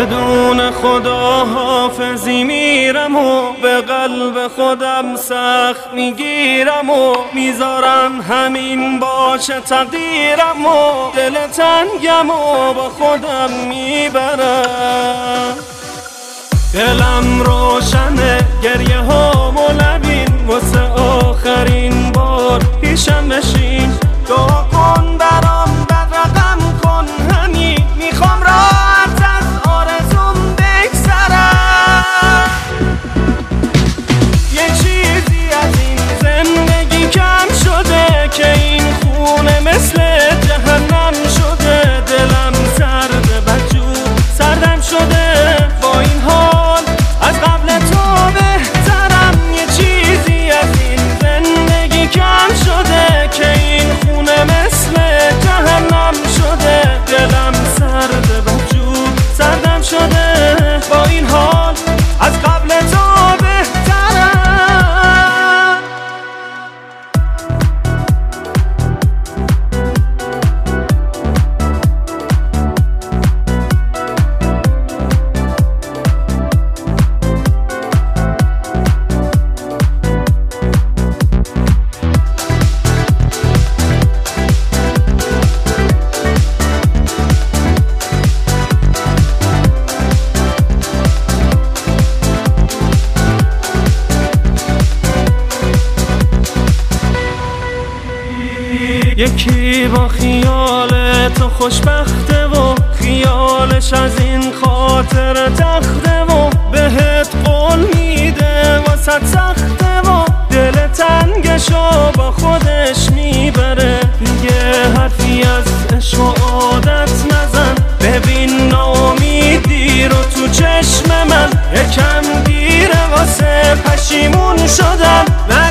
بدون خدا حافظی میرم و به قلب خودم سخت میگیرم و میذارم همین باشه تقدیرم و دل تنگم و با خودم میبرم. دلم روشنه گریه ها مولبین واسه آخرین بار پیشم بشین، دعا کن برام بدرقم کن همین میخوام راحت از آرزوم بگذرم. یه چیزی از این زندگی کم شده که این خونه مثل جهنم شده، دلم سرده بدجور سردم شده، با این حال از قبل تو بهترم. یه چیزی از این زندگی کم شده که این خونه مثل جهنم شده، دلم سرده بدجور سردم شده، با این حال از قبل تو بهترم. یکی با خیال تو خوشبخته و خیالش از این خاطر تخته و بهت قول میده واسه سخته و دل تنگشو با خودش میبره. دیگه حرفی از عشق و عادت نزن، ببین ناامیدی رو تو چشم من، یکم دیره واسه پشیمون شدن.